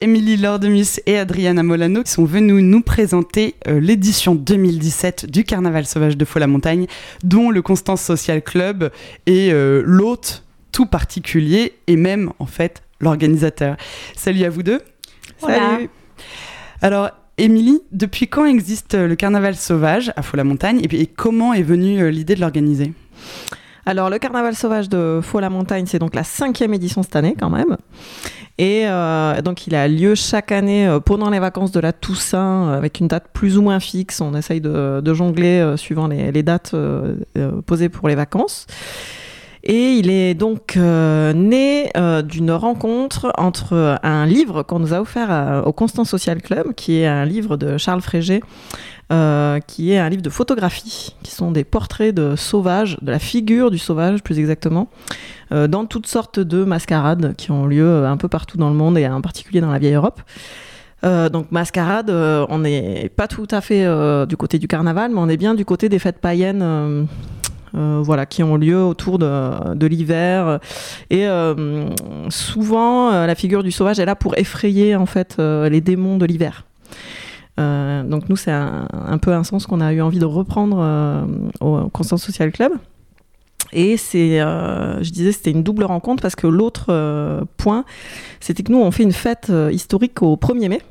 Émilie Lordemus et Adriana Molano qui sont venues nous présenter l'édition 2017 du Carnaval sauvage de Faux-la-Montagne, dont le Constance Social Club est l'hôte tout particulier et même en fait l'organisateur. Salut à vous deux. Voilà. Salut. Alors Émilie, depuis quand existe le Carnaval sauvage à Faux-la-Montagne et comment est venue l'idée de l'organiser ? Alors le Carnaval sauvage de Faux-la-Montagne, c'est donc la 5e édition cette année quand même. Et donc il a lieu chaque année pendant les vacances de la Toussaint avec une date plus ou moins fixe. On essaye de jongler suivant les dates posées pour les vacances. Et il est donc né d'une rencontre entre un livre qu'on nous a offert au Constance Social Club, qui est un livre de Charles Frégé, qui est un livre de photographie, qui sont des portraits de sauvages, de la figure du sauvage plus exactement, dans toutes sortes de mascarades qui ont lieu un peu partout dans le monde et en particulier dans la vieille Europe. Donc mascarade, on n'est pas tout à fait du côté du carnaval, mais on est bien du côté des fêtes païennes voilà, qui ont lieu autour de l'hiver. Et souvent, la figure du sauvage est là pour effrayer en fait, les démons de l'hiver. Donc nous, c'est un peu un sens qu'on a eu envie de reprendre au Constance Social Club. Et je disais, c'était une double rencontre parce que l'autre point, c'était que nous, on fait une fête historique au 1er mai.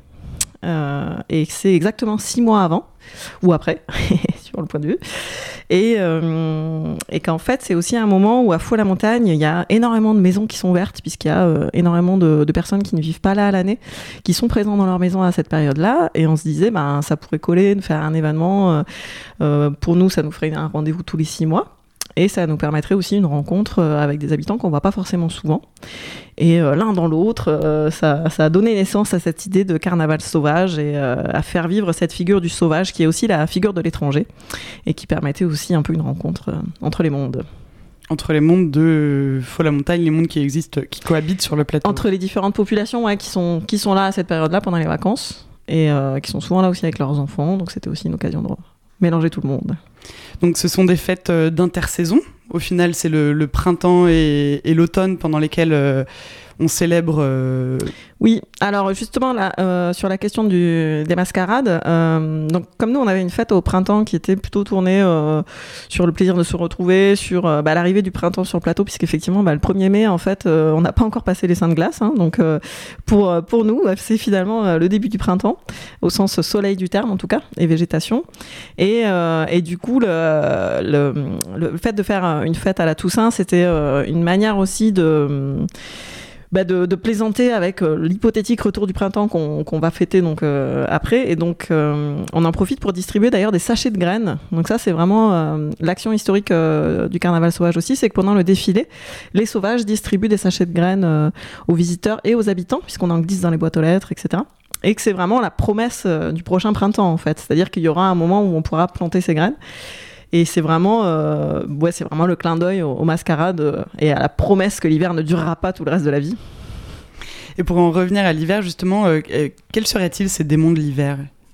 Et c'est exactement 6 mois avant ou après, sur le point de vue. Et qu'en fait, c'est aussi un moment où à Faux-la-Montagne, il y a énormément de maisons qui sont ouvertes, puisqu'il y a énormément de personnes qui ne vivent pas là à l'année, qui sont présentes dans leur maison à cette période-là. Et on se disait, ça pourrait coller, de faire un événement. Pour nous, ça nous ferait un rendez-vous tous les 6 mois. Et ça nous permettrait aussi une rencontre avec des habitants qu'on ne voit pas forcément souvent. Et l'un dans l'autre, ça a donné naissance à cette idée de carnaval sauvage et à faire vivre cette figure du sauvage qui est aussi la figure de l'étranger et qui permettait aussi un peu une rencontre entre les mondes. Entre les mondes de Faux-la-Montagne, les mondes qui existent, qui cohabitent sur le plateau. Entre les différentes populations qui sont là à cette période-là pendant les vacances et qui sont souvent là aussi avec leurs enfants. Donc c'était aussi une occasion de mélanger tout le monde. Donc ce sont des fêtes d'intersaison. Au final, c'est le printemps et l'automne pendant lesquels on célèbre... Oui, alors justement, là, sur la question des mascarades, donc, comme nous, on avait une fête au printemps qui était plutôt tournée sur le plaisir de se retrouver, sur l'arrivée du printemps sur le plateau, puisqu'effectivement, le 1er mai, en fait, on n'a pas encore passé les Saintes Glaces. Hein, donc, pour nous, c'est finalement le début du printemps, au sens soleil du terme, en tout cas, et végétation. Et du coup, le fait de faire une fête à la Toussaint, c'était une manière aussi de plaisanter avec l'hypothétique retour du printemps qu'on va fêter donc après. Et donc, on en profite pour distribuer d'ailleurs des sachets de graines. Donc ça, c'est vraiment l'action historique du carnaval sauvage aussi, c'est que pendant le défilé, les sauvages distribuent des sachets de graines aux visiteurs et aux habitants, puisqu'on en glisse dans les boîtes aux lettres, etc. Et que c'est vraiment la promesse du prochain printemps, en fait. C'est-à-dire qu'il y aura un moment où on pourra planter ces graines. Et c'est vraiment le clin d'œil aux mascarades et à la promesse que l'hiver ne durera pas tout le reste de la vie. Et pour en revenir à l'hiver, justement, quels seraient-ils ces démons de l'hiver ?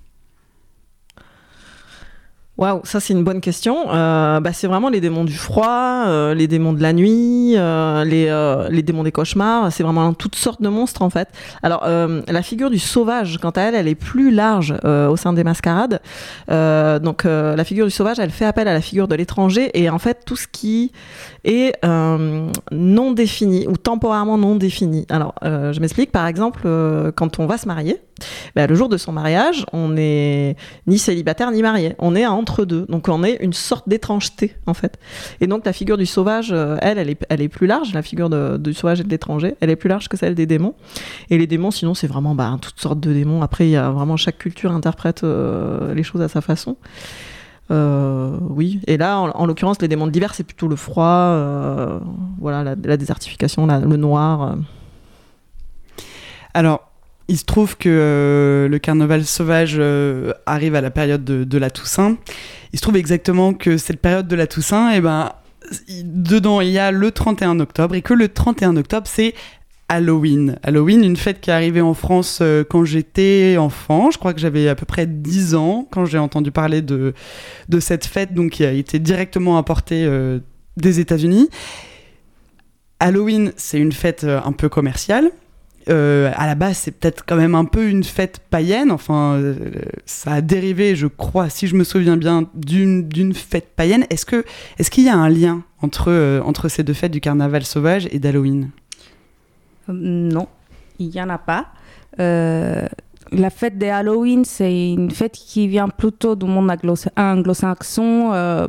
Waouh, ça c'est une bonne question. C'est vraiment les démons du froid, les démons de la nuit, les démons des cauchemars. C'est vraiment toutes sortes de monstres en fait. Alors la figure du sauvage, quant à elle est plus large au sein des mascarades. Donc la figure du sauvage, elle fait appel à la figure de l'étranger et en fait tout ce qui est non défini ou temporairement non défini. Alors je m'explique. Par exemple, quand on va se marier, le jour de son mariage, on n'est ni célibataire ni marié. On est entre deux. Donc on est une sorte d'étrangeté en fait. Et donc la figure du sauvage, elle est plus large. La figure du sauvage et de l'étranger, elle est plus large que celle des démons. Et les démons, sinon, c'est vraiment toutes sortes de démons. Après, il y a vraiment chaque culture interprète les choses à sa façon. Oui. Et là, en l'occurrence, les démons de l'hiver, c'est plutôt le froid, la désertification, le noir. Alors, il se trouve que le carnaval sauvage arrive à la période de la Toussaint. Il se trouve exactement que cette période de la Toussaint, dedans, il y a le 31 octobre, et que le 31 octobre, c'est Halloween. Halloween, une fête qui est arrivée en France quand j'étais enfant. Je crois que j'avais à peu près 10 ans quand j'ai entendu parler de cette fête, donc qui a été directement importée des États-Unis. Halloween, c'est une fête un peu commerciale. à la base, c'est peut-être quand même un peu une fête païenne. Enfin, ça a dérivé, je crois, si je me souviens bien, d'une fête païenne. Est-ce qu'il y a un lien entre ces deux fêtes du carnaval sauvage et d'Halloween ? Non, il n'y en a pas. La fête de Halloween, c'est une fête qui vient plutôt du monde anglo-saxon,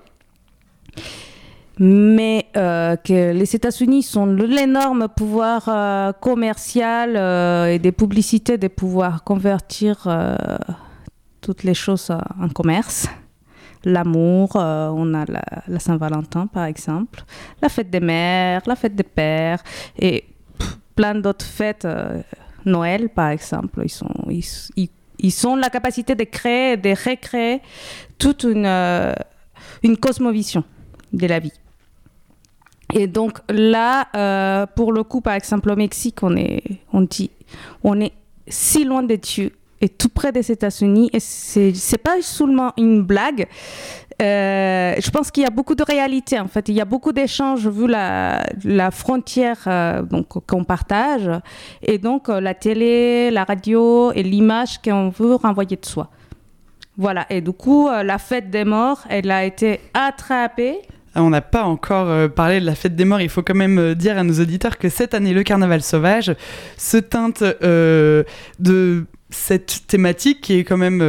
mais que les États-Unis ont l'énorme pouvoir commercial et des publicités de pouvoir convertir toutes les choses en commerce. L'amour, on a la Saint-Valentin par exemple, la fête des mères, la fête des pères et plein d'autres fêtes. Noël, par exemple, ils ont la capacité de créer, de recréer toute une cosmovision de la vie. Et donc là, pour le coup, par exemple, au Mexique, on est si loin de Dieu et tout près des États-Unis, et c'est pas seulement une blague. Je pense qu'il y a beaucoup de réalité en fait. Il y a beaucoup d'échanges vu la frontière donc qu'on partage et donc la télé, la radio et l'image qu'on veut renvoyer de soi. Voilà. Et du coup, la fête des morts, elle a été attrapée. On n'a pas encore parlé de la fête des morts. Il faut quand même dire à nos auditeurs que cette année, le carnaval sauvage se teinte de cette thématique qui est quand même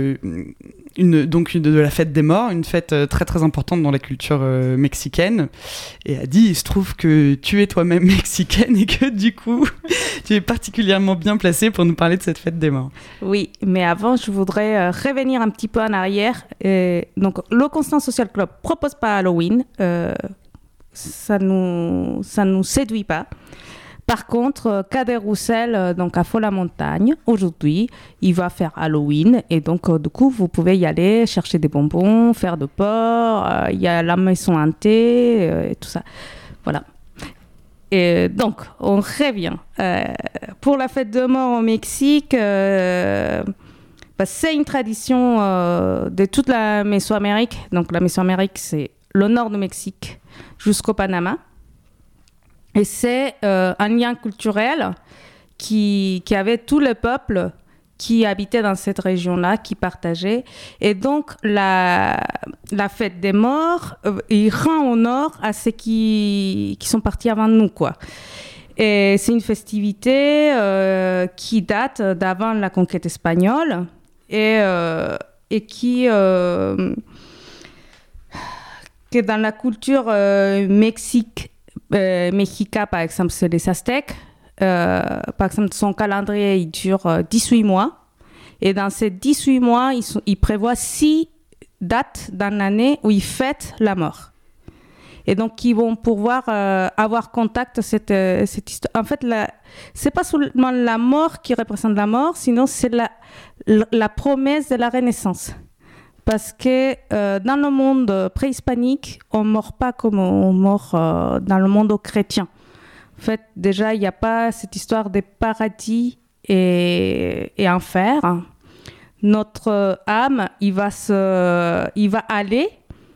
de la fête des morts, une fête très très importante dans la culture mexicaine. Et Adi, il se trouve que tu es toi-même mexicaine et que du coup, tu es particulièrement bien placée pour nous parler de cette fête des morts. Oui, mais avant, je voudrais revenir un petit peu en arrière. Donc, le Constant Social Club propose pas Halloween. Ça nous séduit pas. Par contre, Cadet Roussel, donc à Faux-la-Montagne, aujourd'hui, il va faire Halloween. Et donc, du coup, vous pouvez y aller, chercher des bonbons, faire de porc. Il y a la maison hantée et tout ça. Voilà. Et donc, on revient. Pour la fête de mort au Mexique, c'est une tradition de toute la Mésoamérique. Donc, la Mésoamérique, c'est le nord du Mexique jusqu'au Panama. Et c'est un lien culturel qui avait tout le peuple qui habitait dans cette région-là, qui partageait. Et donc, la fête des morts, il rend honneur à ceux qui sont partis avant nous, quoi. Et c'est une festivité qui date d'avant la conquête espagnole et qui est dans la culture Mexica, par exemple, c'est les Aztèques. Par exemple, son calendrier, il dure 18 mois. Et dans ces 18 mois, ils prévoient 6 dates dans l'année où ils fêtent la mort. Et donc, ils vont pouvoir avoir contact cette histoire. En fait, c'est pas seulement la mort qui représente la mort, sinon c'est la promesse de la Renaissance. Parce que dans le monde préhispanique, on ne meurt pas comme on meurt dans le monde chrétien. En fait, déjà, il n'y a pas cette histoire de paradis et enfer. Notre âme, il va aller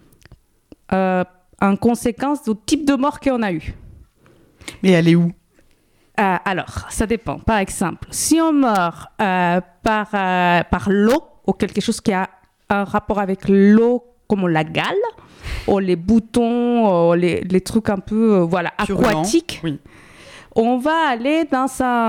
en conséquence du type de mort qu'on a eu. Mais elle est où ? Alors, ça dépend. Par exemple, si on meurt par l'eau ou quelque chose qui a un rapport avec l'eau, comme la gale, ou les boutons, les trucs un peu aquatiques, oui. On va aller dans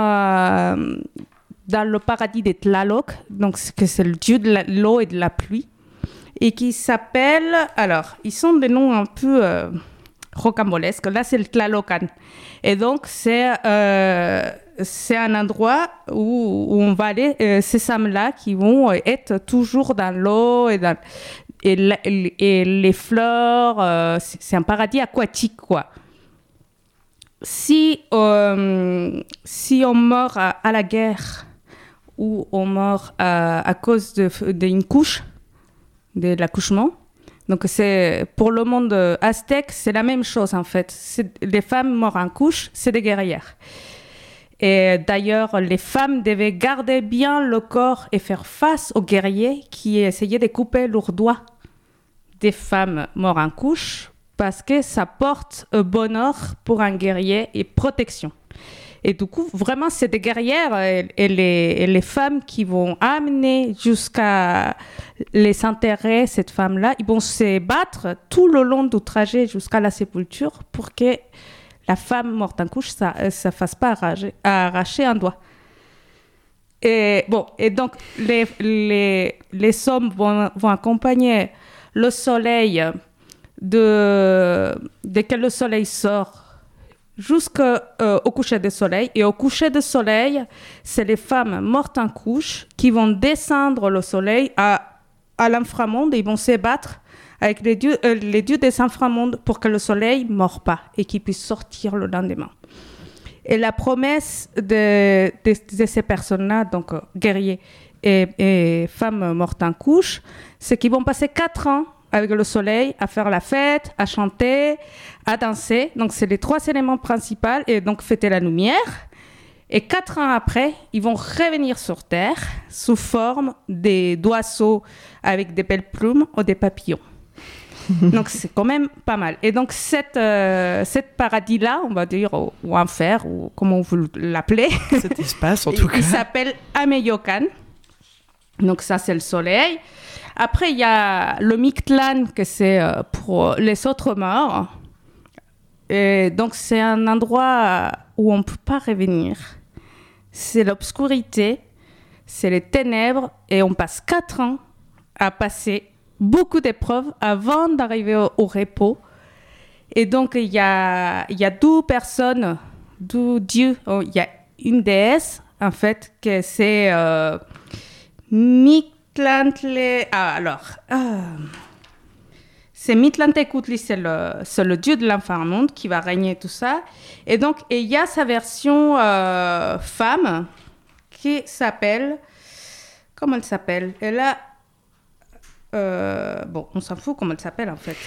le paradis de Tlaloc, donc c'est le dieu de l'eau et de la pluie, et qui s'appelle... Alors, ils sont des noms un peu rocambolesques. Là, c'est le Tlalocan. Et donc, c'est un endroit où on va aller, ces âmes-là qui vont être toujours dans l'eau et les fleurs. C'est un paradis aquatique, quoi. Si on meurt à la guerre ou on meurt à cause d'une couche, de l'accouchement, donc c'est pour le monde aztèque, c'est la même chose en fait. Les femmes mortes en couche, c'est des guerrières. Et d'ailleurs, les femmes devaient garder bien le corps et faire face aux guerriers qui essayaient de couper leurs doigts des femmes mortes en couche, parce que ça porte bonheur pour un guerrier et protection. Et du coup, vraiment, c'est des guerrières et les femmes qui vont amener jusqu'à les enterrer, cette femme-là, ils vont se battre tout le long du trajet jusqu'à la sépulture pour que la femme morte en couche, ça fasse pas arracher un doigt. Et donc, les hommes vont accompagner le soleil dès que le soleil sort jusqu'au coucher du soleil. Et au coucher du soleil, c'est les femmes mortes en couche qui vont descendre le soleil à l'inframonde. Ils vont se battre avec les dieux des inframondes pour que le soleil ne meure pas et qu'il puisse sortir le lendemain. Et la promesse de ces personnes-là, donc guerriers et femmes mortes en couche, c'est qu'ils vont passer 4 ans avec le soleil à faire la fête, à chanter, à danser. Donc, c'est les 3 éléments principaux et donc fêter la lumière. Et 4 ans après, ils vont revenir sur Terre sous forme d'oiseaux avec des belles plumes ou des papillons. Donc, c'est quand même pas mal. Et donc, cette paradis-là, on va dire, ou enfer, ou comment vous l'appelez. Cet espace, en tout cas. Il s'appelle Ameyocan. Donc, ça, c'est le soleil. Après, il y a le Mictlán, que c'est pour les autres morts. Et donc, c'est un endroit où on ne peut pas revenir. C'est l'obscurité, c'est les ténèbres, et on passe 4 ans à passer beaucoup d'épreuves avant d'arriver au repos. Et donc, il y a 12 personnes, 12 dieux. Il y a une déesse, en fait, que c'est Mictlantecuhtli. C'est Mictlantecuhtli, c'est le dieu de l'inframonde qui va régner tout ça. Et donc, il y a sa version femme qui s'appelle... Comment elle s'appelle? Elle a... on s'en fout comment elle s'appelle, en fait.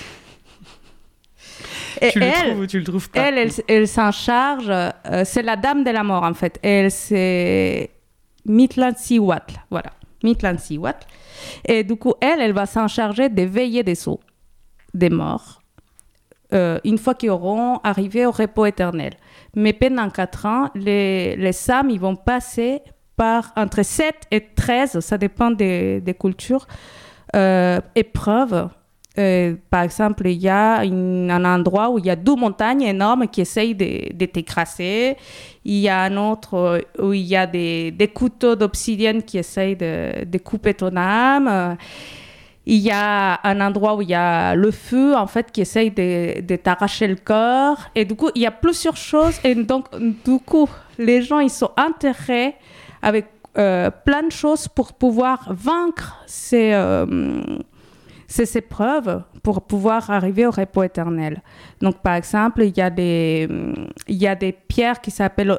Et tu le trouves ou tu le trouves pas? Elle s'en charge. C'est la dame de la mort, en fait. Elle, c'est Mictlantecuhtli. Voilà, Mictlantecuhtli. Et du coup, elle va s'en charger de veiller des eaux des morts, une fois qu'ils auront arrivé au repos éternel. Mais pendant 4 ans, les âmes, ils vont passer par entre 7 et 13, ça dépend des cultures, épreuves. Par exemple, il y a un endroit où il y a 2 montagnes énormes qui essayent de t'écraser. Il y a un autre où il y a des couteaux d'obsidienne qui essayent de couper ton âme. Il y a un endroit où il y a le feu, en fait, qui essaye de t'arracher le corps. Et du coup, il y a plusieurs choses. Et donc, du coup, les gens, ils sont enterrés avec plein de choses pour pouvoir vaincre ces épreuves, pour pouvoir arriver au repos éternel. Donc, par exemple, il y a des pierres qui s'appellent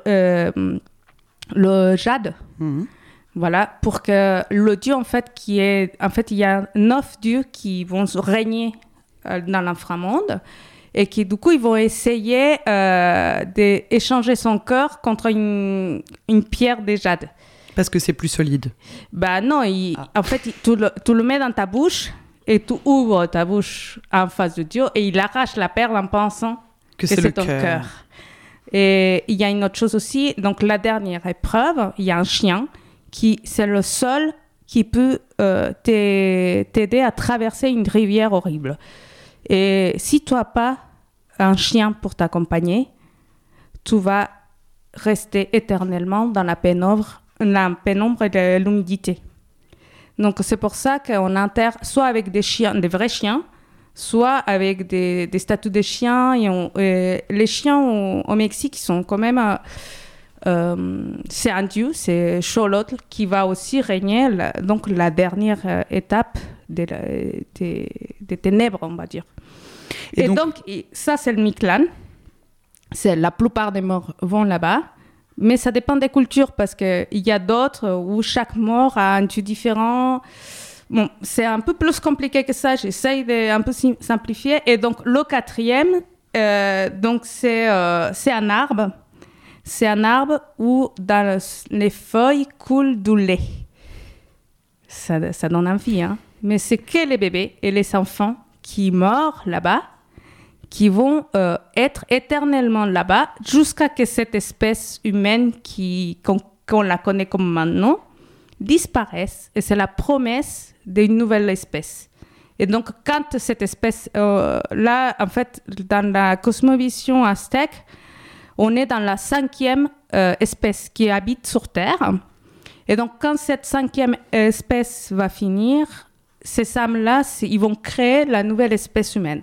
le jade. Mmh. Voilà, pour que le dieu, en fait, il y a 9 dieux qui vont régner dans l'inframonde et qui, du coup, ils vont essayer d'échanger son cœur contre une pierre de jade. Parce que c'est plus solide. Bah non, en fait, tu le mets dans ta bouche et tu ouvres ta bouche en face de Dieu et il arrache la perle en pensant que c'est ton cœur. Et il y a une autre chose aussi, donc la dernière épreuve, il y a un chien c'est le seul qui peut t'aider à traverser une rivière horrible. Et si tu n'as pas un chien pour t'accompagner, tu vas rester éternellement dans la pénombre et de l'humidité. Donc, c'est pour ça qu'on enterre soit avec des vrais chiens, soit avec des statues de chiens. Et les chiens au Mexique, ils sont quand même... c'est un dieu, c'est Xolotl, qui va aussi régner donc la dernière étape des ténèbres, on va dire. Et donc ça, c'est le Mictlán. La plupart des morts vont là-bas, mais ça dépend des cultures, parce qu'il y a d'autres où chaque mort a un dieu différent. Bon, c'est un peu plus compliqué que ça, j'essaye de un peu simplifier. Et donc, le 4e, donc c'est un arbre. C'est un arbre où dans les feuilles coule du lait. Ça donne envie, hein. Mais c'est que les bébés et les enfants qui meurent là-bas qui vont être éternellement là-bas jusqu'à que cette espèce humaine qu'on la connaît comme maintenant disparaisse. Et c'est la promesse d'une nouvelle espèce. Et donc, quand cette espèce, là, en fait, dans la cosmovision aztèque, on est dans la 5e espèce qui habite sur Terre. Et donc, quand cette 5e espèce va finir, ces âmes-là, ils vont créer la nouvelle espèce humaine.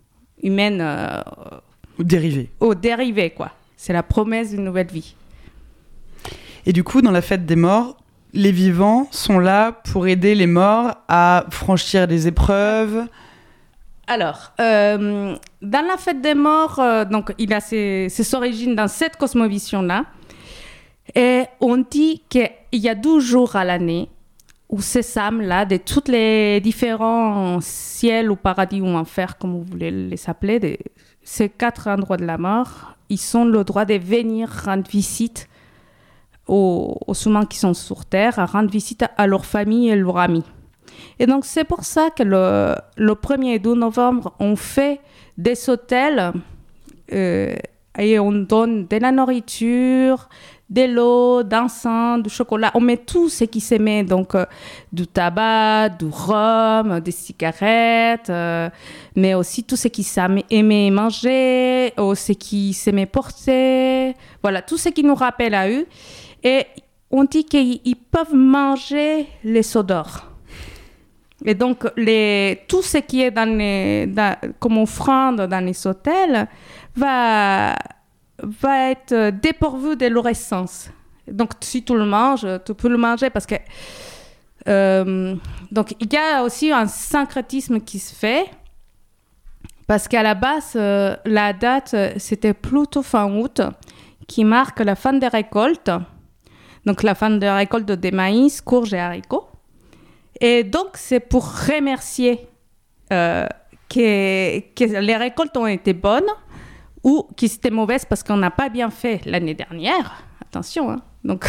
Ou dérivée. Dérivée, quoi. C'est la promesse d'une nouvelle vie. Et du coup, dans la fête des morts, les vivants sont là pour aider les morts à franchir des épreuves. Alors, dans la fête des morts, donc, il a ses origines dans cette cosmovision-là. Et on dit qu'il y a 12 jours à l'année où ces âmes-là, de tous les différents ciels ou paradis ou enfer, comme vous voulez les appeler, ces 4 endroits de la mort, ils ont le droit de venir rendre visite aux humains qui sont sur Terre, à rendre visite à leur famille et leurs amis. Et donc, c'est pour ça que le 1er et 2 novembre, on fait des autels et on donne de la nourriture, de l'eau, d'encens, du chocolat. On met tout ce qui se met, donc du tabac, du rhum, des cigarettes, mais aussi tout ce qui s'aimait manger, ou ce qui s'aimait porter. Voilà, tout ce qui nous rappelle à eux. Et on dit qu'ils peuvent manger les odeurs. Et donc, tout ce qui est comme offrande dans les autels va être dépourvu de leur essence. Donc, si tu le manges, tu peux le manger parce que... donc, il y a aussi un syncrétisme qui se fait parce qu'à la base, la date, c'était plutôt fin août qui marque la fin des récoltes. Donc, la fin des récoltes de maïs, courges et haricots. Et donc, c'est pour remercier que les récoltes ont été bonnes ou qui étaient mauvaises parce qu'on n'a pas bien fait l'année dernière. Attention, hein. Donc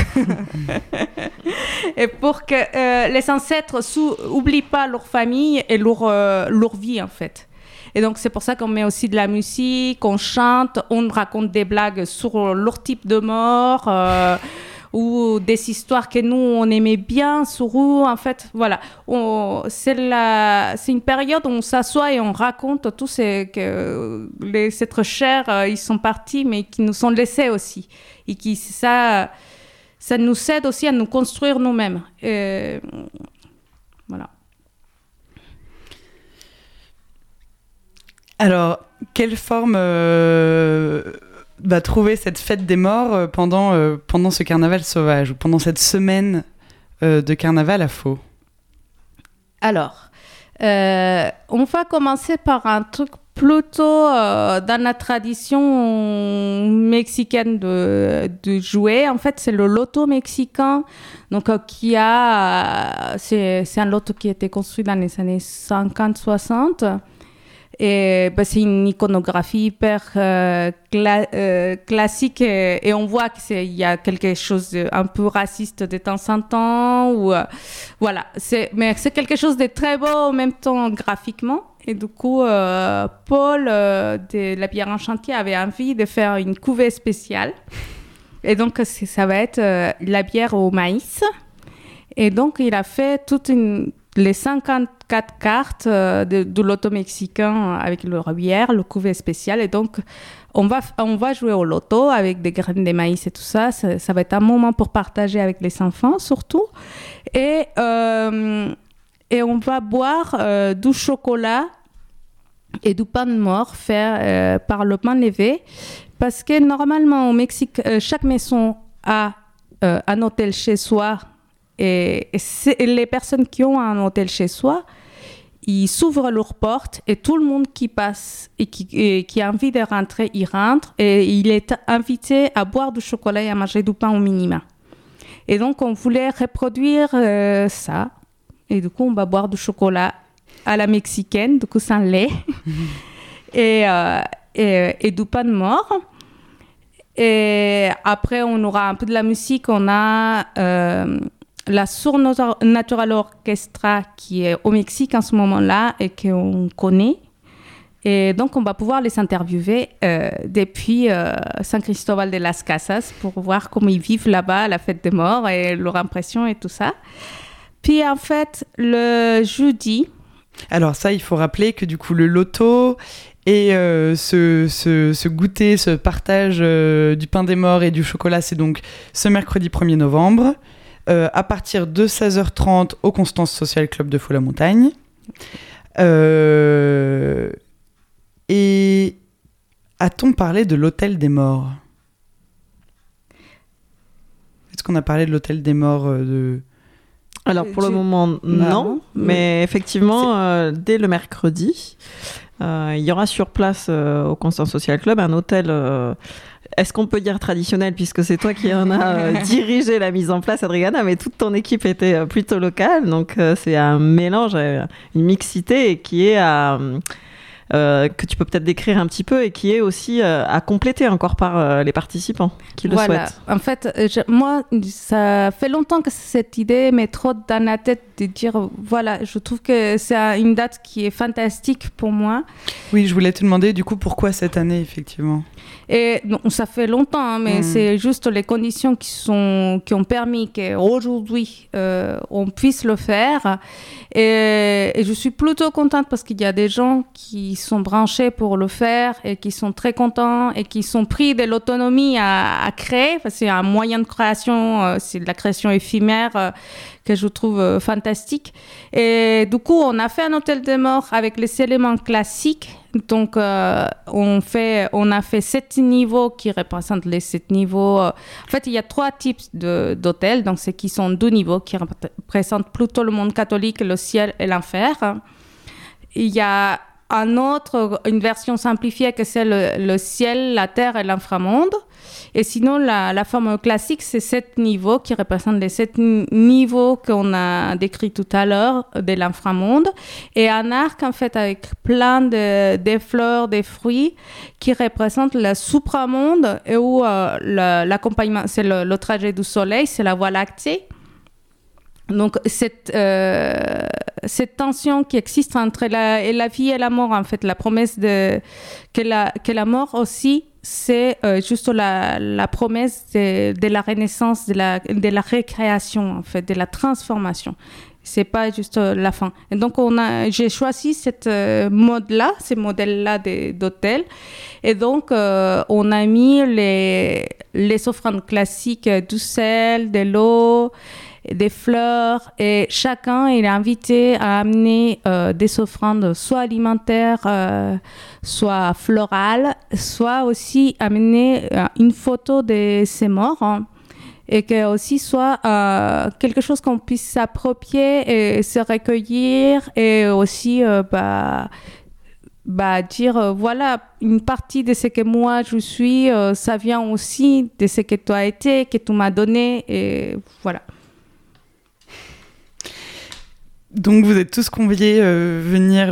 et pour que les ancêtres n'oublient pas leur famille et leur vie, en fait. Et donc, c'est pour ça qu'on met aussi de la musique, on chante, on raconte des blagues sur leur type de mort, ou des histoires que nous, on aimait bien sur eux. En fait, voilà. C'est une période où on s'assoit et on raconte tout que les êtres chers, ils sont partis, mais qui nous sont laissés aussi. Et ça nous aide aussi à nous construire nous-mêmes. Voilà. Alors, quelle forme va trouver cette fête des morts pendant ce carnaval sauvage ou pendant cette semaine de carnaval à Faux? Alors, on va commencer par un truc plutôt dans la tradition mexicaine de jouer. En fait, c'est le loto mexicain, donc c'est un loto qui a été construit dans les années 50-60. Et c'est une iconographie hyper classique et on voit qu'il y a quelque chose un peu raciste de temps en temps. Voilà. Mais c'est quelque chose de très beau en même temps graphiquement. Et du coup, Paul de la bière en chantier avait envie de faire une cuvée spéciale. Et donc, ça va être la bière au maïs. Et donc, il a fait les 54 cartes de loto mexicain avec le bière, le cuvée spécial. Et donc, on va jouer au loto avec des graines de maïs et tout ça. Ça va être un moment pour partager avec les enfants, surtout. Et on va boire du chocolat et du pain de mort fait par le pain levé. Parce que normalement, au Mexique, chaque maison a un hôtel chez soi. Et les personnes qui ont un hôtel chez soi, ils s'ouvrent leurs portes et tout le monde qui passe et qui a envie de rentrer, il rentre et il est invité à boire du chocolat et à manger du pain au minimum. Et donc, on voulait reproduire ça. Et du coup, on va boire du chocolat à la mexicaine, du coup, sans lait, et du pain de mort. Et après, on aura un peu de la musique. On a la Surnatural Orchestra qui est au Mexique en ce moment-là et qu'on connaît. Et donc, on va pouvoir les interviewer depuis San Cristóbal de las Casas pour voir comment ils vivent là-bas, la fête des morts et leur impression et tout ça. Puis, en fait, le jeudi... Alors ça, il faut rappeler que du coup, le loto et ce goûter, ce partage du pain des morts et du chocolat, c'est donc ce mercredi 1er novembre, à partir de 16h30 au Constance Social Club de Faux-la-Montagne. Et a-t-on parlé de l'hôtel des morts ? Est-ce qu'on a parlé de l'hôtel des morts Alors pour le moment, non. Mais effectivement, dès le mercredi, il y aura sur place au Constance Social Club un hôtel... Est-ce qu'on peut dire traditionnel, puisque c'est toi qui en as dirigé la mise en place, Adriana, mais toute ton équipe était plutôt locale, donc c'est un mélange, une mixité et qui est que tu peux peut-être décrire un petit peu et qui est aussi à compléter encore par les participants qui le souhaitent. En fait, moi, ça fait longtemps que cette idée m'est trop dans la tête de dire, voilà, je trouve que c'est une date qui est fantastique pour moi. Oui, je voulais te demander du coup pourquoi cette année, effectivement. Et non, ça fait longtemps, hein, mais c'est juste les conditions qui ont permis qu'aujourd'hui on puisse le faire. Et je suis plutôt contente parce qu'il y a des gens qui sont branchés pour le faire et qui sont très contents et qui sont pris de l'autonomie à créer. Parce que c'est un moyen de création, c'est de la création éphémère que je trouve fantastique. Et du coup, on a fait un hôtel des morts avec les éléments classiques. Donc, on a fait 7 niveaux qui représentent les 7 niveaux. En fait, il y a 3 types d'hôtels. Donc, c'est qui sont 2 niveaux qui représentent plutôt le monde catholique, le ciel et l'enfer. Il y a une version simplifiée que c'est le ciel, la terre et l'inframonde. Et sinon, la forme classique, c'est 7 niveaux qui représentent les 7 niveaux qu'on a décrits tout à l'heure de l'inframonde. Et un arc, en fait, avec plein de fleurs, des fruits qui représentent le supramonde et où l'accompagnement, c'est le trajet du soleil, c'est la Voie lactée. Donc, cette tension qui existe entre la vie et la mort, en fait, la promesse que la mort aussi, c'est juste la promesse de la renaissance, de la récréation, en fait, de la transformation. C'est pas juste la fin. Et donc, j'ai choisi ces modèles-là d'hôtel. Et donc, on a mis les offrandes classiques du sel, de l'eau, des fleurs, et chacun est invité à amener des offrandes soit alimentaires, soit florales, soit aussi amener une photo de ses morts, hein, et que aussi soit quelque chose qu'on puisse s'approprier et se recueillir, et aussi dire voilà, une partie de ce que moi je suis, ça vient aussi de ce que tu as été, que tu m'as donné, et voilà. Donc vous êtes tous conviés venir,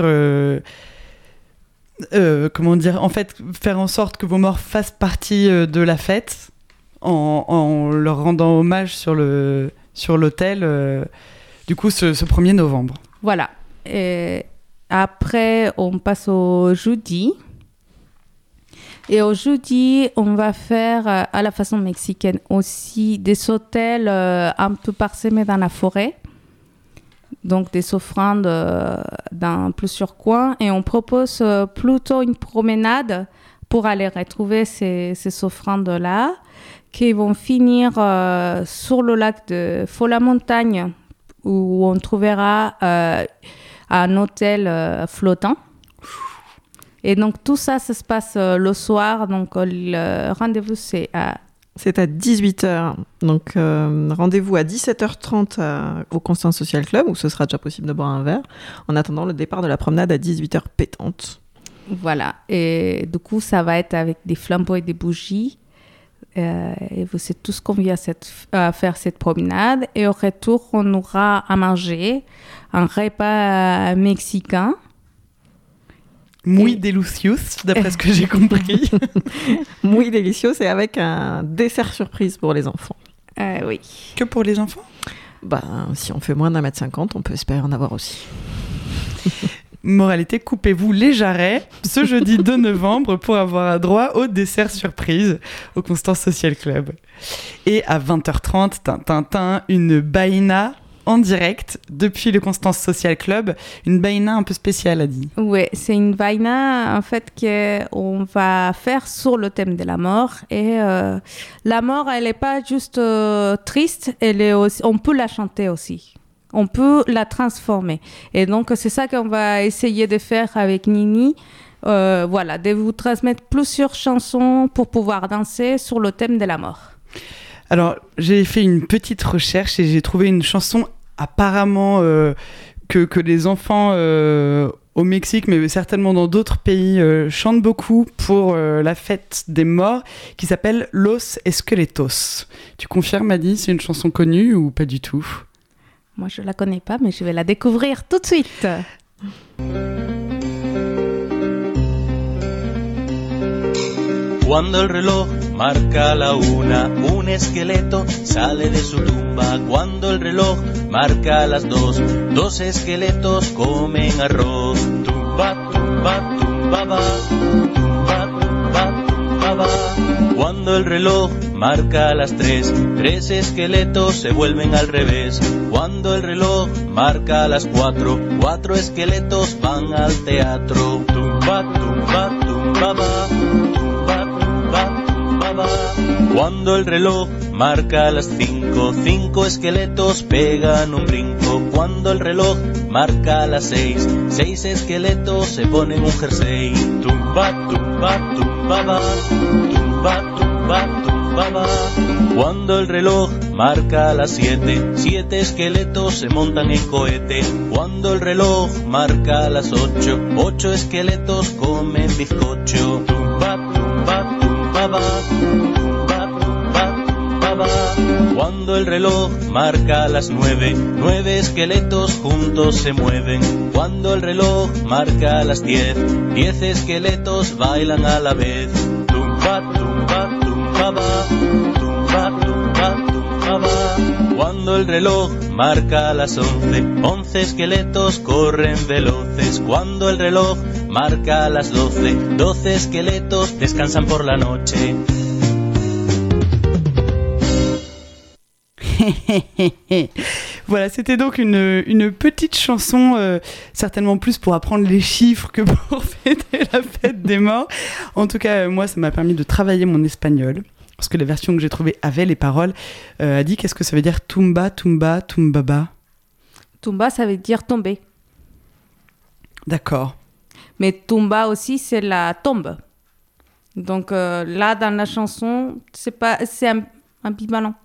comment dire, en fait, faire en sorte que vos morts fassent partie de la fête en leur rendant hommage sur l'hôtel, du coup, ce 1er novembre. Voilà. Et après, on passe au jeudi. Et au jeudi, on va faire, à la façon mexicaine aussi, des hôtels un peu parsemés dans la forêt. Donc des offrandes dans plusieurs coins, et on propose plutôt une promenade pour aller retrouver ces offrandes-là, qui vont finir sur le lac de Faux-la-Montagne, où on trouvera un hôtel flottant. Et donc tout ça, ça se passe le soir. Donc le rendez-vous, c'est à 18h. Donc, rendez-vous à 17h30 au Constance Social Club, où ce sera déjà possible de boire un verre, en attendant le départ de la promenade à 18h pétante. Voilà. Et du coup, ça va être avec des flambeaux et des bougies. Et vous êtes tous conviés à faire cette promenade. Et au retour, on aura à manger un repas mexicain. Muy delicious, d'après ce que j'ai compris. Muy delicious, et avec un dessert surprise pour les enfants. Oui. Que pour les enfants ? Si on fait moins d'1,50 m, on peut espérer en avoir aussi. Moralité, coupez-vous les jarrets ce jeudi 2 novembre pour avoir droit au dessert surprise au Constance Social Club. Et à 20h30, une baïna en direct depuis le Constance Social Club, une baïna un peu spéciale, Adi. Oui, c'est une baïna en fait qu'on va faire sur le thème de la mort. Et la mort, elle n'est pas juste triste, on peut la chanter aussi. On peut la transformer. Et donc, c'est ça qu'on va essayer de faire avec Nini. Voilà, de vous transmettre plusieurs chansons pour pouvoir danser sur le thème de la mort. Alors, j'ai fait une petite recherche et j'ai trouvé une chanson apparemment que les enfants au Mexique, mais certainement dans d'autres pays, chantent beaucoup pour la fête des morts, qui s'appelle Los Esqueletos. Tu confirmes, Adi, c'est une chanson connue ou pas du tout ? Moi, je ne la connais pas, mais je vais la découvrir tout de suite. Cuando el reloj marca la una, un esqueleto sale de su tumba. Cuando el reloj marca las dos esqueletos comen arroz. Tumba, tumba, tumba, va. Tumba, tumba, tumba, va. Cuando el reloj marca las tres esqueletos se vuelven al revés. Cuando el reloj marca las cuatro esqueletos van al teatro. Tumba, tumba, tumba, va. Cuando el reloj marca las cinco esqueletos pegan un brinco. Cuando el reloj marca las seis esqueletos se ponen un jersey. Tumba, tumba, tumba, va. Tumba, tumba, tumba, va. Cuando el reloj marca las siete esqueletos se montan en cohete. Cuando el reloj marca las ocho esqueletos comen bizcocho. Tumba, tumba, tumba, va. Cuando el reloj marca las nueve esqueletos juntos se mueven. Cuando el reloj marca las 10 esqueletos bailan a la vez. Tumba, tumba, tumba, va. Tumba, tumba, tumba, va. Cuando el reloj marca las 11 esqueletos corren veloces. Cuando el reloj marca las 12 esqueletos descansan por la noche. Voilà, c'était donc une petite chanson, certainement plus pour apprendre les chiffres que pour fêter la fête des morts. En tout cas, moi, ça m'a permis de travailler mon espagnol, parce que la version que j'ai trouvée avait les paroles. Adi, qu'est-ce que ça veut dire tumba, tumba, tumbaba ? Tumba, ça veut dire tomber. D'accord. Mais tumba aussi, c'est la tombe. Donc là, dans la chanson, c'est ambivalent.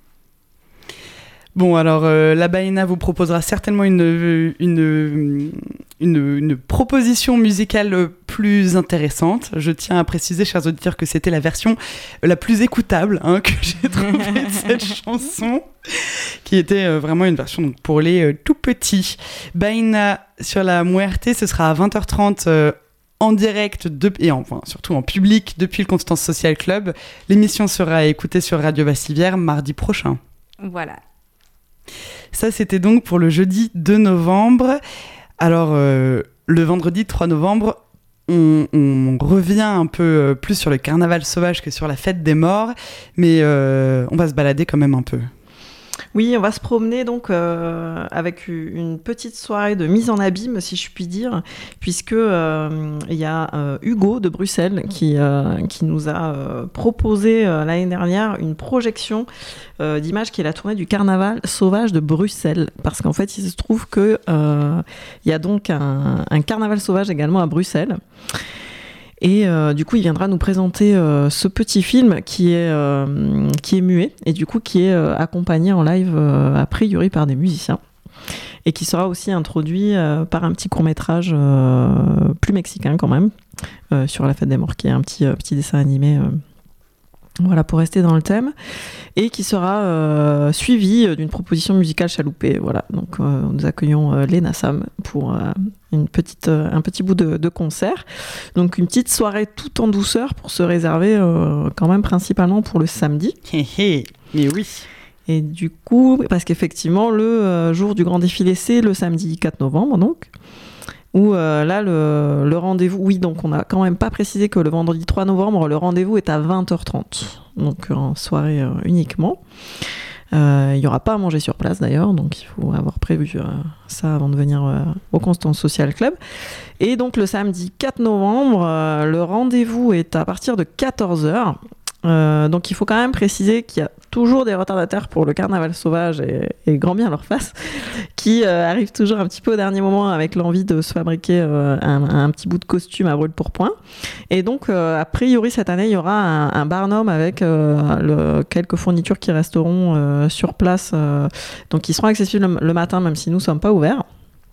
Bon, alors, la Baïna vous proposera certainement une proposition musicale plus intéressante. Je tiens à préciser, chers auditeurs, que c'était la version la plus écoutable que j'ai trouvée de cette chanson, qui était vraiment une version donc, pour les tout petits. Baïna sur la Muerte, ce sera à 20h30 en direct et surtout en public depuis le Constance Social Club. L'émission sera écoutée sur Radio Vassivière mardi prochain. Voilà. Ça, c'était donc pour le jeudi 2 novembre. Alors, le vendredi 3 novembre, on revient un peu plus sur le carnaval sauvage que sur la fête des morts, mais on va se balader quand même un peu. Oui, on va se promener donc avec une petite soirée de mise en abîme, si je puis dire, puisque il y a Hugo de Bruxelles qui nous a proposé l'année dernière une projection d'images qui est la tournée du carnaval sauvage de Bruxelles, parce qu'en fait il se trouve que il y a donc un carnaval sauvage également à Bruxelles. Et du coup, il viendra nous présenter ce petit film qui est muet et du coup qui est accompagné en live a priori par des musiciens et qui sera aussi introduit par un petit court-métrage plus mexicain quand même sur la fête des morts, qui est un petit dessin animé. Voilà, pour rester dans le thème, et qui sera suivi d'une proposition musicale chaloupée. Voilà, donc nous accueillons Lena Sam pour un petit bout de concert. Donc une petite soirée tout en douceur pour se réserver quand même principalement pour le samedi. Mais oui. Et du coup, parce qu'effectivement, le jour du grand défilé, c'est le samedi 4 novembre, donc. où là, le rendez-vous... Oui, donc on n'a quand même pas précisé que le vendredi 3 novembre, le rendez-vous est à 20h30, donc en soirée uniquement. Il n'y aura pas à manger sur place d'ailleurs, donc il faut avoir prévu ça avant de venir au Constance Social Club. Et donc le samedi 4 novembre, le rendez-vous est à partir de 14h. Donc il faut quand même préciser qu'il y a toujours des retardataires pour le carnaval sauvage et grand bien leur face, qui arrivent toujours un petit peu au dernier moment avec l'envie de se fabriquer un petit bout de costume à brûle-pourpoint. Et donc a priori cette année il y aura un barnum avec quelques fournitures qui resteront sur place, donc qui seront accessibles le matin même si nous ne sommes pas ouverts.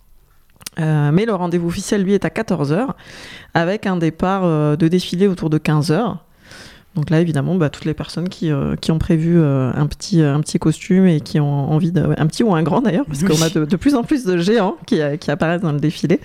Mais le rendez-vous officiel lui est à 14h avec un départ de défilé autour de 15h. Donc là, évidemment, toutes les personnes qui ont prévu un petit costume et qui ont envie un petit ou un grand d'ailleurs, parce qu'on a de plus en plus de géants qui apparaissent dans le défilé.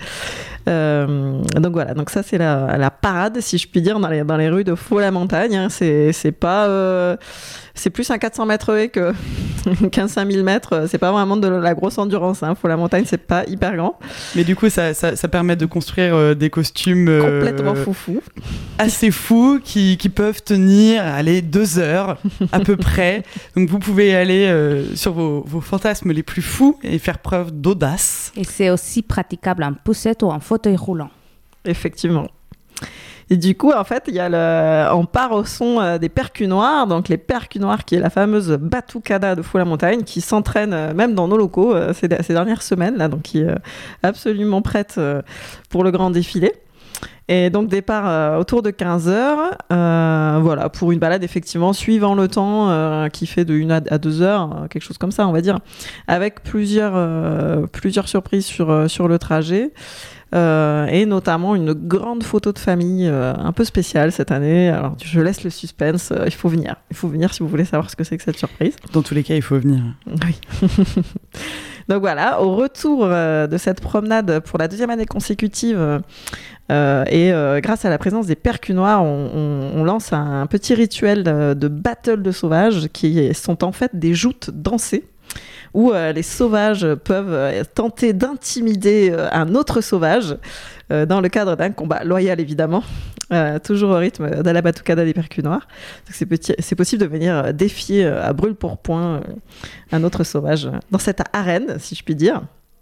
Donc voilà, donc ça c'est la parade, si je puis dire, dans les rues de Faux-la-Montagne. Hein. C'est pas... c'est plus un 400 mètres haies qu'un 5000 mètres. C'est pas vraiment de la grosse endurance. Hein. Faux-la-Montagne, c'est pas hyper grand. Mais du coup, ça permet de construire des costumes... complètement foufou. Assez fous, qui peuvent tenir, 2 heures à peu près. Donc vous pouvez aller sur vos fantasmes les plus fous et faire preuve d'audace. Et c'est aussi praticable en poussette ou en fauteuil roulant. Effectivement. Et du coup, en fait, on part au son des percus noirs. Donc, les percus noirs, qui est la fameuse batucada de Faux-la-Montagne, qui s'entraîne même dans nos locaux ces dernières semaines, là, donc qui est absolument prête pour le grand défilé. Et donc, départ autour de 15h, voilà, pour une balade, effectivement, suivant le temps, qui fait de 1 à 2 heures, quelque chose comme ça, on va dire, avec plusieurs surprises sur le trajet. Et notamment une grande photo de famille un peu spéciale cette année. Alors je laisse le suspense, il faut venir si vous voulez savoir ce que c'est que cette surprise. Dans tous les cas, il faut venir. Oui. Donc voilà, au retour de cette promenade pour la 2e année consécutive, et grâce à la présence des percus noirs, on lance un petit rituel de battle de sauvages qui sont en fait des joutes dansées, où les sauvages peuvent tenter d'intimider un autre sauvage dans le cadre d'un combat loyal, évidemment, toujours au rythme de la batucada des percus noirs. Donc c'est possible de venir défier à brûle-pourpoint un autre sauvage dans cette arène, si je puis dire.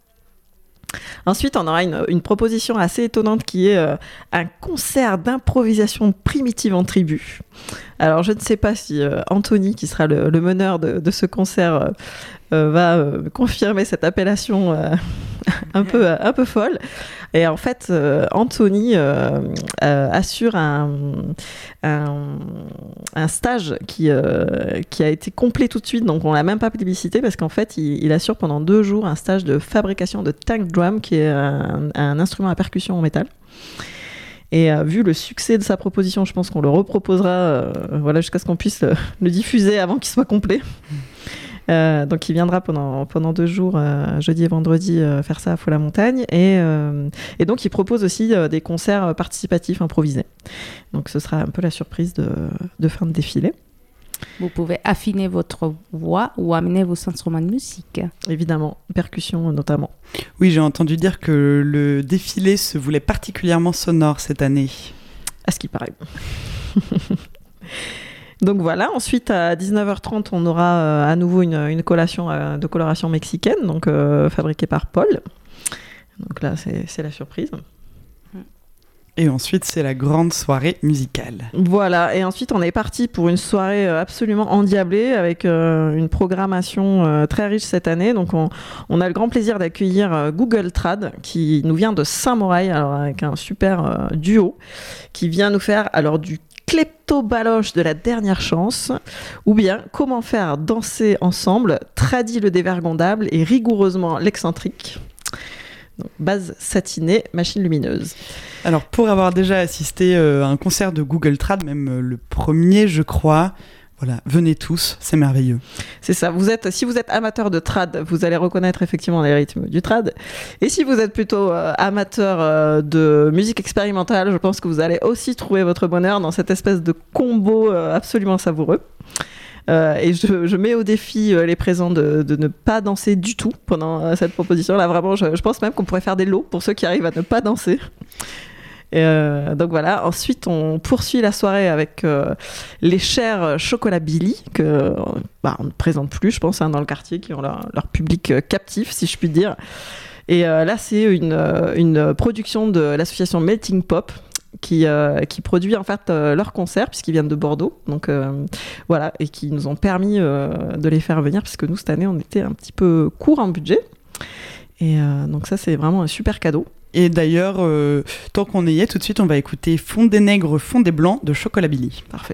Ensuite, on aura une proposition assez étonnante qui est un concert d'improvisation primitive en tribu. Alors, je ne sais pas si Anthony, qui sera le meneur de ce concert, va confirmer cette appellation un peu folle. Et en fait, Anthony assure un stage qui a été complet tout de suite, donc on l'a même pas publicité, parce qu'en fait, il assure pendant 2 jours un stage de fabrication de tank drum, qui est un instrument à percussion en métal. Et vu le succès de sa proposition, je pense qu'on le reproposera jusqu'à ce qu'on puisse le diffuser avant qu'il soit complet. Donc il viendra pendant 2 jours, jeudi et vendredi, faire ça à Faux-la-Montagne. Et donc il propose aussi des concerts participatifs improvisés. Donc ce sera un peu la surprise de fin de défilé. Vous pouvez affiner votre voix ou amener vos instruments de musique. Évidemment, percussion notamment. Oui, j'ai entendu dire que le défilé se voulait particulièrement sonore cette année. À ce qui paraît. Donc voilà, ensuite à 19h30, on aura à nouveau une collation de coloration mexicaine, donc fabriquée par Paul. Donc là, c'est la surprise. Et ensuite, c'est la grande soirée musicale. Voilà, et ensuite, on est parti pour une soirée absolument endiablée avec une programmation très riche cette année. Donc, on a le grand plaisir d'accueillir Google Trad, qui nous vient de Saint-Morail, alors avec un super duo, qui vient nous faire du klepto-baloche de la dernière chance, ou bien comment faire danser ensemble Tradi le dévergondable et rigoureusement l'excentrique. Donc, base satinée, machine lumineuse. Alors, pour avoir déjà assisté à un concert de Google Trad, même le premier, je crois, voilà, venez tous, c'est merveilleux. C'est ça, si vous êtes amateur de trad, vous allez reconnaître effectivement les rythmes du trad. Et si vous êtes plutôt amateur de musique expérimentale, je pense que vous allez aussi trouver votre bonheur dans cette espèce de combo absolument savoureux. Et je mets au défi les présents de ne pas danser du tout pendant cette proposition. Là, vraiment, je pense même qu'on pourrait faire des lots pour ceux qui arrivent à ne pas danser. Et donc voilà, ensuite on poursuit la soirée avec les chers Chocolat Billy que on ne présente plus, je pense, dans le quartier, qui ont leur public captif, si je puis dire. Et là, c'est une production de l'association Melting Pop qui produit en fait leurs concerts, puisqu'ils viennent de Bordeaux. Donc voilà, et qui nous ont permis de les faire venir, puisque nous, cette année, on était un petit peu court en budget. Et donc ça, c'est vraiment un super cadeau. Et d'ailleurs, tant qu'on y est, tout de suite, on va écouter Fond des nègres, fond des blancs de Chocolat Billy. Parfait.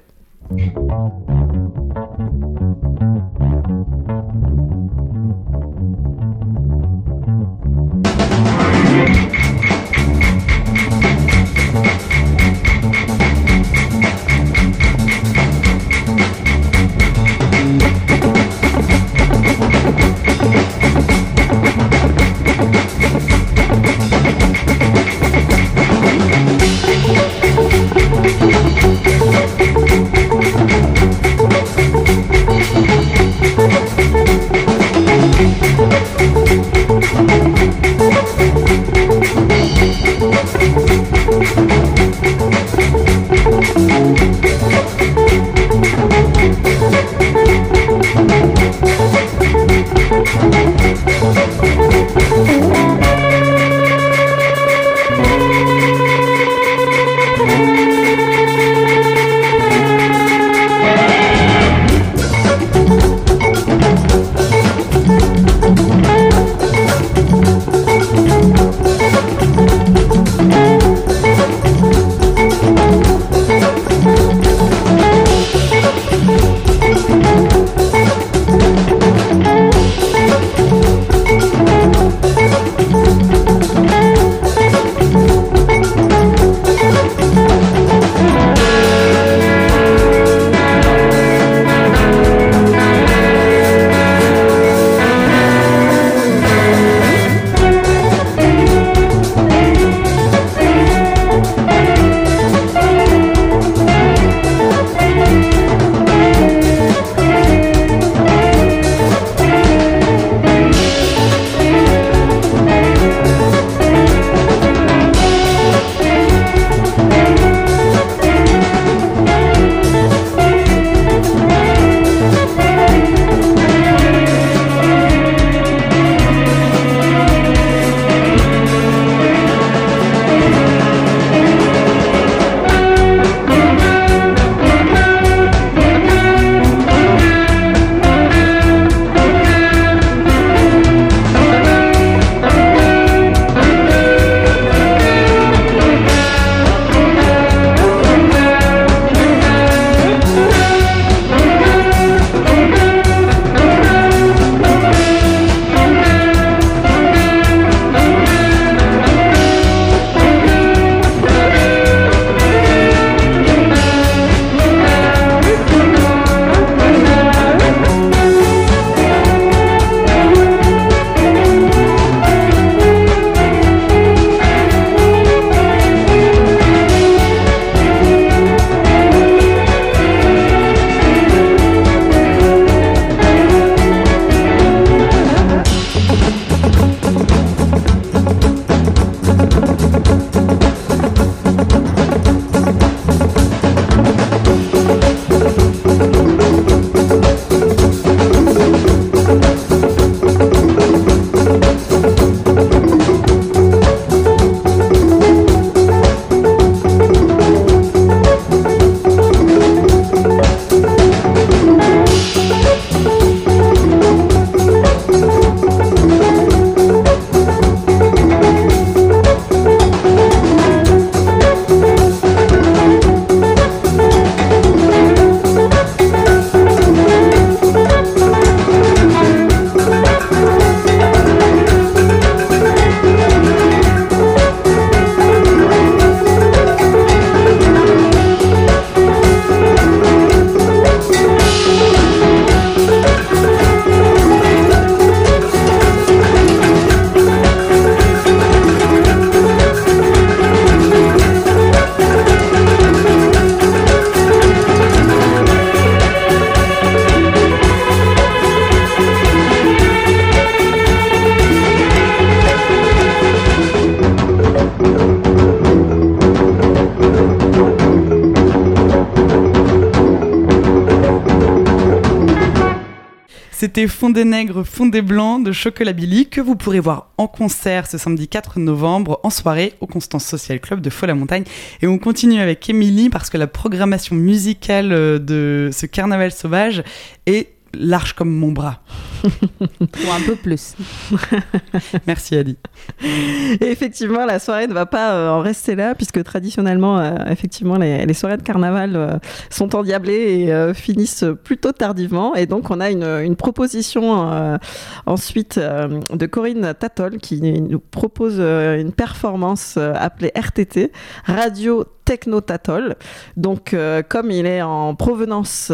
C'était Fondé Nègre, Fondé Blanc de Chocolat Billy que vous pourrez voir en concert ce samedi 4 novembre en soirée au Constance Social Club de Faux-la-Montagne. Et on continue avec Émilie parce que la programmation musicale de ce carnaval sauvage est large comme mon bras. Ou un peu plus. Merci Adi. Et effectivement, la soirée ne va pas en rester là, puisque traditionnellement, effectivement, les soirées de carnaval sont endiablées et finissent plutôt tardivement. Et donc, on a une proposition ensuite de Corinne Tatol qui nous propose une performance appelée RTT, Radio Techno Tatol. Donc, comme il est en provenance,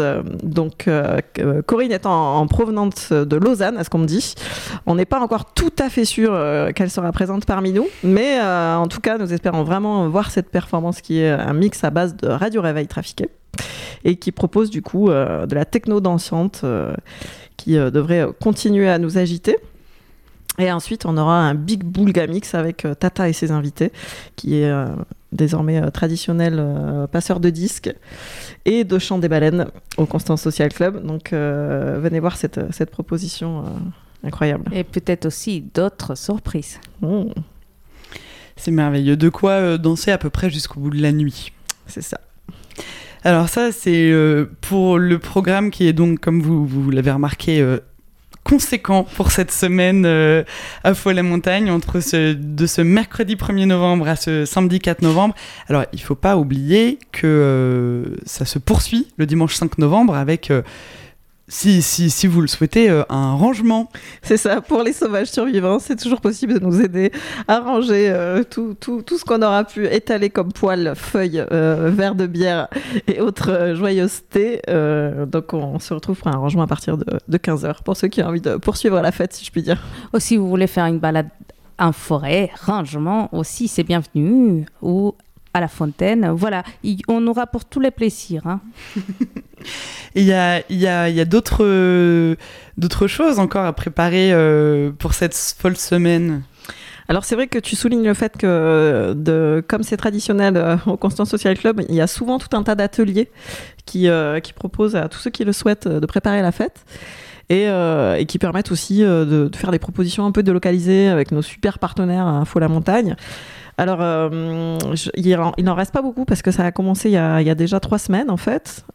Corinne est en provenance de Lausanne, à ce qu'on me dit. On n'est pas encore tout à fait sûr qu'elle sera présente parmi nous, mais en tout cas, nous espérons vraiment voir cette performance qui est un mix à base de Radio Réveil trafiqué et qui propose du coup de la techno dansante qui devrait continuer à nous agiter. Et ensuite, on aura un Big Boulga Mix avec Tata et ses invités, qui est désormais traditionnel passeur de disques et de chant des baleines au Constance Social Club. Donc, venez voir cette proposition incroyable. Et peut-être aussi d'autres surprises. Mmh. C'est merveilleux. De quoi danser à peu près jusqu'au bout de la nuit. C'est ça. Alors ça, c'est pour le programme qui est donc, comme vous l'avez remarqué, conséquent pour cette semaine à Faux-la-Montagne, de ce mercredi 1er novembre à ce samedi 4 novembre. Alors, il ne faut pas oublier que ça se poursuit le dimanche 5 novembre avec, si vous le souhaitez, un rangement. C'est ça, pour les sauvages survivants, c'est toujours possible de nous aider à ranger tout ce qu'on aura pu étaler comme poils, feuilles, verres de bière et autres joyeusetés. Donc on se retrouve pour un rangement à partir de 15h, pour ceux qui ont envie de poursuivre la fête, si je puis dire. Ou si vous voulez faire une balade en forêt, rangement aussi, c'est bienvenu. Ou à la fontaine, voilà, on aura pour tous les plaisirs. Hein. Et il y a d'autres choses encore à préparer pour cette folle semaine. Alors c'est vrai que tu soulignes le fait que, comme c'est traditionnel au Constance Social Club, il y a souvent tout un tas d'ateliers qui proposent à tous ceux qui le souhaitent de préparer la fête. Et qui permettent aussi de faire des propositions un peu délocalisées avec nos super partenaires à Faux-la-Montagne. Alors, il n'en reste pas beaucoup parce que ça a commencé il y a déjà 3 semaines en fait.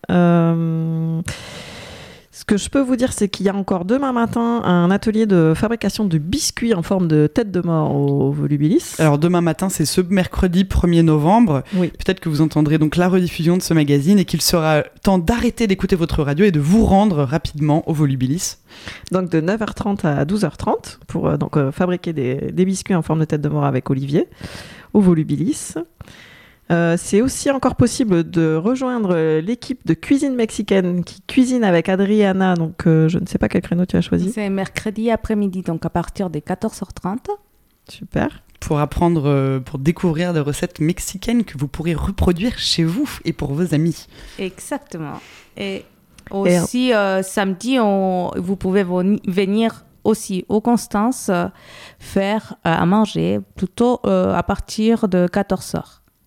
Ce que je peux vous dire, c'est qu'il y a encore demain matin un atelier de fabrication de biscuits en forme de tête de mort au Volubilis. Alors demain matin, c'est ce mercredi 1er novembre. Oui. Peut-être que vous entendrez donc la rediffusion de ce magazine et qu'il sera temps d'arrêter d'écouter votre radio et de vous rendre rapidement au Volubilis. Donc de 9h30 à 12h30 pour fabriquer des biscuits en forme de tête de mort avec Olivier au Volubilis. C'est aussi encore possible de rejoindre l'équipe de cuisine mexicaine qui cuisine avec Adriana. Donc, je ne sais pas quel créneau tu as choisi. C'est mercredi après-midi, donc à partir de 14h30. Super. Pour découvrir des recettes mexicaines que vous pourrez reproduire chez vous et pour vos amis. Exactement. Et aussi, samedi, vous pouvez venir aussi au Constance faire à manger plutôt à partir de 14h.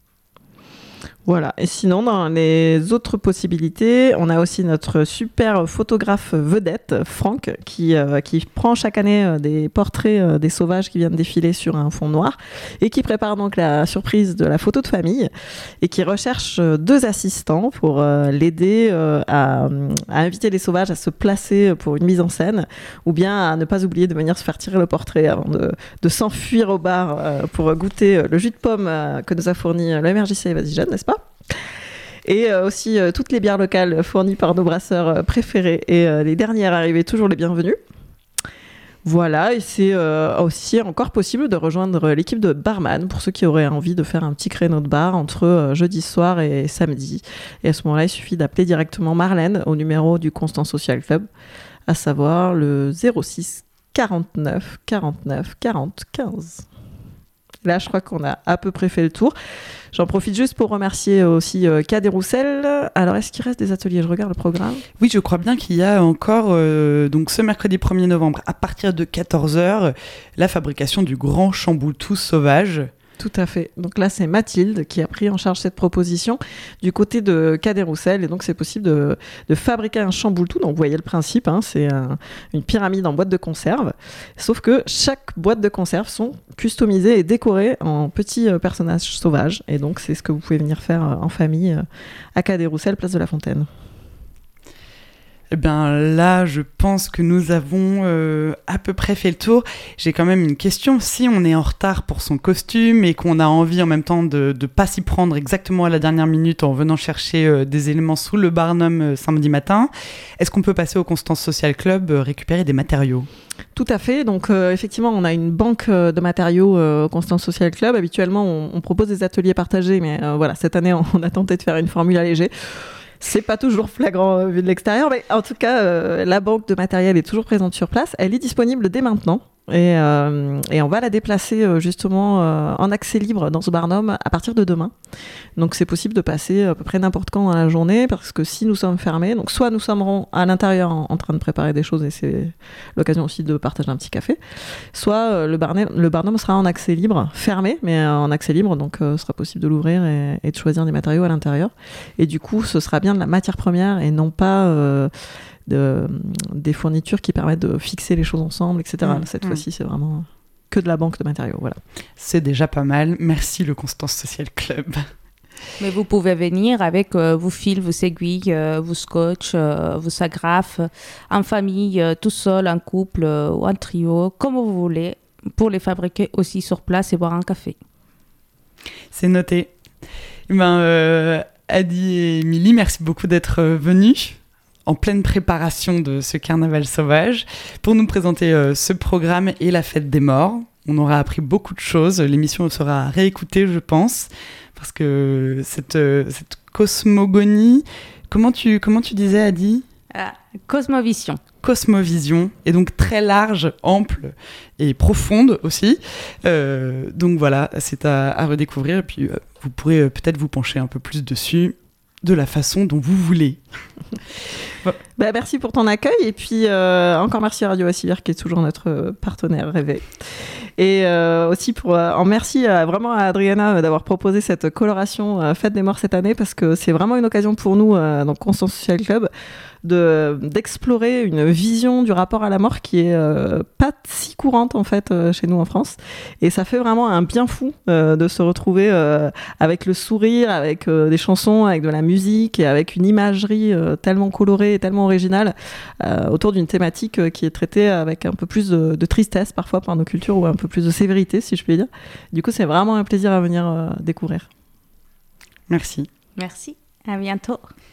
Voilà, et sinon dans les autres possibilités, on a aussi notre super photographe vedette, Franck, qui prend chaque année des portraits des sauvages qui viennent défiler sur un fond noir et qui prépare donc la surprise de la photo de famille et qui recherche 2 assistants pour l'aider à inviter les sauvages à se placer pour une mise en scène ou bien à ne pas oublier de venir se faire tirer le portrait avant de s'enfuir au bar pour goûter le jus de pomme que nous a fourni le MRJC Vas-y Jeanne, n'est-ce pas ? Et aussi toutes les bières locales fournies par nos brasseurs préférés et les dernières arrivées toujours les bienvenues. Voilà, et c'est aussi encore possible de rejoindre l'équipe de barman pour ceux qui auraient envie de faire un petit créneau de bar entre jeudi soir et samedi. Et à ce moment-là, il suffit d'appeler directement Marlène au numéro du Constance Social Club, à savoir le 06 49 49 40 15. Là, je crois qu'on a à peu près fait le tour. J'en profite juste pour remercier aussi Cadet Roussel. Alors, est-ce qu'il reste des ateliers ? Je regarde le programme. Oui, je crois bien qu'il y a encore, donc ce mercredi 1er novembre, à partir de 14h, la fabrication du grand chamboutou sauvage. Tout à fait. Donc là, c'est Mathilde qui a pris en charge cette proposition du côté de Cadet-Roussel. Et donc, c'est possible de fabriquer un chamboule-tout. Donc, vous voyez le principe, hein, c'est une pyramide en boîte de conserve. Sauf que chaque boîte de conserve sont customisées et décorées en petits personnages sauvages. Et donc, c'est ce que vous pouvez venir faire en famille à Cadet-Roussel, place de la Fontaine. Eh bien là, je pense que nous avons à peu près fait le tour. J'ai quand même une question. Si on est en retard pour son costume et qu'on a envie en même temps de ne pas s'y prendre exactement à la dernière minute en venant chercher des éléments sous le Barnum samedi matin, est-ce qu'on peut passer au Constance Social Club récupérer des matériaux ? Tout à fait. Donc, effectivement, on a une banque de matériaux au Constance Social Club. Habituellement, on propose des ateliers partagés, mais voilà, cette année, on a tenté de faire une formule allégée. C'est pas toujours flagrant vu de l'extérieur, mais en tout cas, la banque de matériel est toujours présente sur place. Elle est disponible dès maintenant. Et on va la déplacer justement en accès libre dans ce Barnum à partir de demain. Donc c'est possible de passer à peu près n'importe quand dans la journée, parce que si nous sommes fermés, donc soit nous sommes à l'intérieur en train de préparer des choses et c'est l'occasion aussi de partager un petit café, soit le Barnum sera en accès libre, fermé mais en accès libre, donc ce sera possible de l'ouvrir et de choisir des matériaux à l'intérieur. Et du coup ce sera bien de la matière première et non pas des fournitures qui permettent de fixer les choses ensemble, etc. Cette fois-ci, c'est vraiment que de la banque de matériaux. Voilà. C'est déjà pas mal. Merci le Constance Social Club. Mais vous pouvez venir avec vos fils, vos aiguilles, vos scotch, vos agrafes, en famille, tout seul, en couple ou en trio, comme vous voulez, pour les fabriquer aussi sur place et boire un café. C'est noté. Adi et Émilie, merci beaucoup d'être venus en pleine préparation de ce carnaval sauvage pour nous présenter ce programme et la fête des morts. On aura appris beaucoup de choses. L'émission sera réécoutée, je pense, parce que cette cosmogonie, comment tu disais, Adi ? Cosmovision. Cosmovision, et donc très large, ample et profonde aussi. Donc voilà, c'est à redécouvrir, et puis vous pourrez peut-être vous pencher un peu plus dessus de la façon dont vous voulez. Merci pour ton accueil, et puis encore merci à Radio Vassilière qui est toujours notre partenaire rêvé. Et aussi merci vraiment à Adriana d'avoir proposé cette coloration Fête des Morts cette année, parce que c'est vraiment une occasion pour nous, donc Constance Social Club, d'explorer une vision du rapport à la mort qui est pas si courante en fait chez nous en France, et ça fait vraiment un bien fou de se retrouver avec le sourire, avec des chansons, avec de la musique et avec une imagerie tellement colorée et tellement originale autour d'une thématique qui est traitée avec un peu plus de tristesse parfois par nos cultures, ou un peu plus de sévérité si je puis dire. Du coup c'est vraiment un plaisir à venir découvrir. Merci, à bientôt.